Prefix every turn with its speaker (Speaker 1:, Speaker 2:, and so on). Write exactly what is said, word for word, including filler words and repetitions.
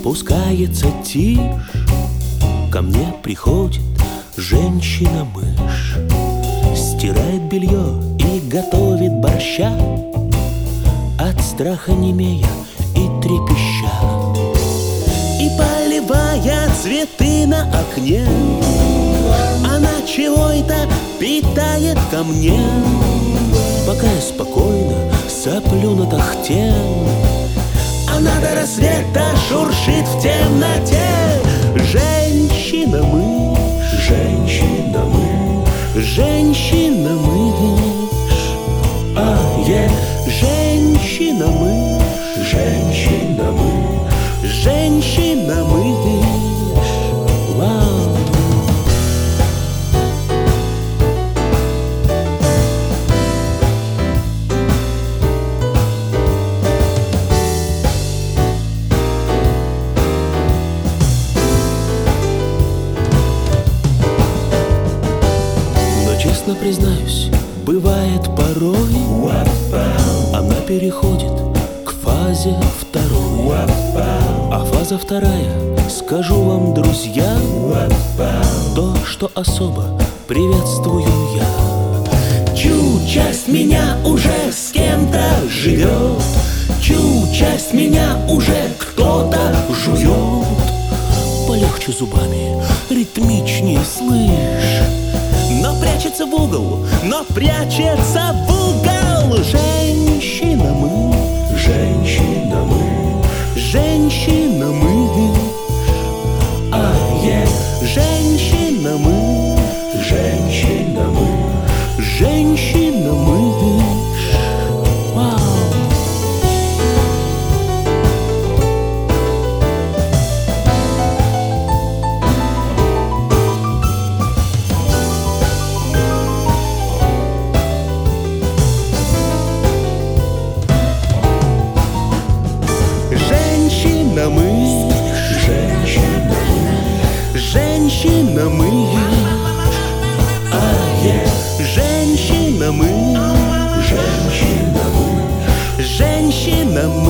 Speaker 1: Спускается тишь, ко мне приходит женщина-мышь, стирает белье и готовит борща, от страха немея и трепеща. И поливая цветы на окне, она чего это питает ко мне. Пока я спокойно соплю на тахте, она до рассвета шуршит в темноте. Женщина-мышь, женщина-мышь, женщина-мышь, а я женщина-мышь, женщина-мышь, женщина-мышь. Вау. Честно признаюсь, бывает порой она переходит к фазе второй. А фаза вторая, скажу вам, друзья, то, что особо приветствую я. Чу, часть меня уже с кем-то живет, чу, часть меня уже кто-то жует. Полегче зубами, ритмичнее, слышь. Но прячется в угол, но прячется в угол. Женщина-мышь, женщина-мышь, женщина-мышь, а я женщина-мышь, женщина-мышь, женщина-мышь. Вау. Женщина-мышь, женщина-мышь, женщина-мышь, а я женщина-мышь, женщина-мышь, женщина-мышь.